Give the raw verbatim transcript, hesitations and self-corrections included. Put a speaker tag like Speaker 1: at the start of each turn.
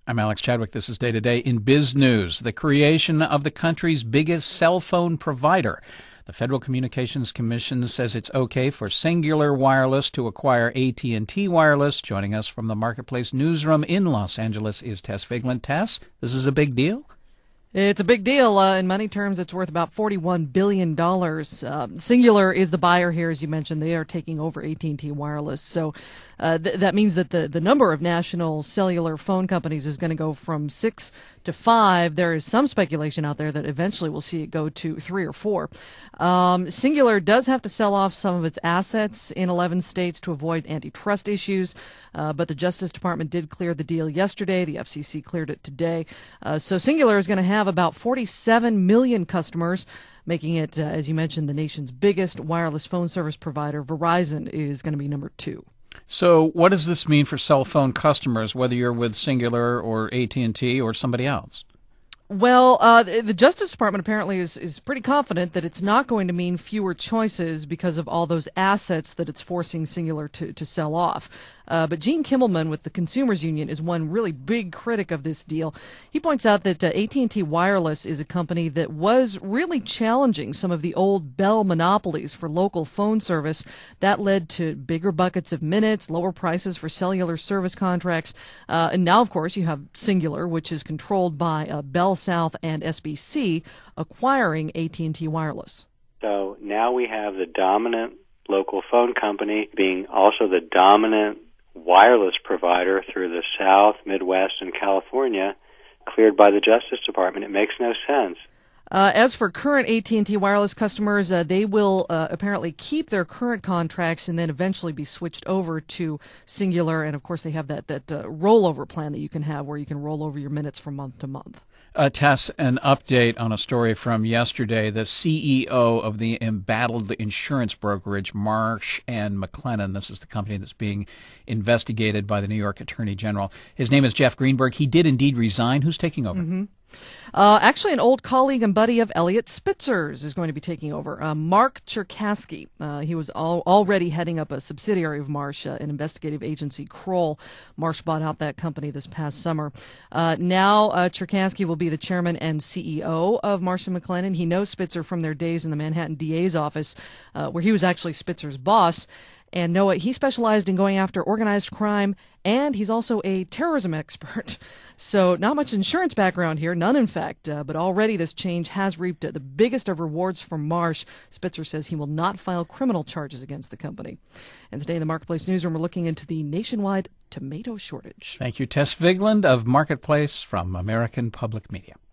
Speaker 1: I'm Alex Chadwick. This is Day to Day in Biz News. The creation of the country's biggest cell phone provider. The Federal Communications Commission says it's okay for Cingular Wireless to acquire A T and T Wireless. Joining us from the Marketplace newsroom in Los Angeles is Tess Vigeland. Tess, this is a big deal?
Speaker 2: It's a big deal. Uh, in money terms, it's worth about forty-one billion dollars. Uh, Cingular is the buyer here, as you mentioned. They are taking over A T and T Wireless. So uh, th- that means that the, the number of national cellular phone companies is going to go from six to five. There is some speculation out there that eventually we'll see it go to three or four. Um, Cingular does have to sell off some of its assets in eleven states to avoid antitrust issues, uh, but the Justice Department did clear the deal yesterday. The F C C cleared it today. Uh, so Cingular is going to have about forty-seven million customers, making it, uh, as you mentioned, the nation's biggest wireless phone service provider. Verizon is going to be number two.
Speaker 1: So what does this mean for cell phone customers, whether you're with Cingular or A T and T or somebody else?
Speaker 2: Well, uh, the Justice Department apparently is, is pretty confident that it's not going to mean fewer choices because of all those assets that it's forcing Cingular to, to sell off. Uh, but Gene Kimmelman with the Consumers Union is one really big critic of this deal. He points out that uh, A T and T Wireless is a company that was really challenging some of the old Bell monopolies for local phone service. That led to bigger buckets of minutes, lower prices for cellular service contracts. Uh, and now, of course, you have Cingular, which is controlled by uh, Bell South and S B C, acquiring A T and T Wireless.
Speaker 3: So now we have the dominant local phone company being also the dominant wireless provider through the South, Midwest, and California, cleared by the Justice Department. It makes no sense.
Speaker 2: Uh, as for current A T and T Wireless customers, uh, they will uh, apparently keep their current contracts and then eventually be switched over to Cingular. And, of course, they have that, that uh, rollover plan that you can have where you can roll over your minutes from month to month.
Speaker 1: Uh, Tess, an update on a story from yesterday. The C E O of the embattled insurance brokerage, Marsh and McLennan, this is the company that's being investigated by the New York Attorney General. His name is Jeff Greenberg. He did indeed resign. Who's taking over?
Speaker 2: Mm-hmm. Uh, actually, an old colleague and buddy of Elliot Spitzer's is going to be taking over. Uh, Mark Cherkasky. Uh, he was al- already heading up a subsidiary of Marsh, uh, an investigative agency, Kroll. Marsh bought out that company this past summer. Uh, now, uh, Cherkasky will be the chairman and C E O of Marsh and McLennan. He knows Spitzer from their days in the Manhattan D A's office, uh, where he was actually Spitzer's boss. And Noah, he specialized in going after organized crime, and he's also a terrorism expert. So not much insurance background here, none in fact, uh, but already this change has reaped uh, the biggest of rewards for Marsh. Spitzer says he will not file criminal charges against the company. And today in the Marketplace newsroom, we're looking into the nationwide tomato shortage.
Speaker 1: Thank you, Tess Vigeland of Marketplace from American Public Media.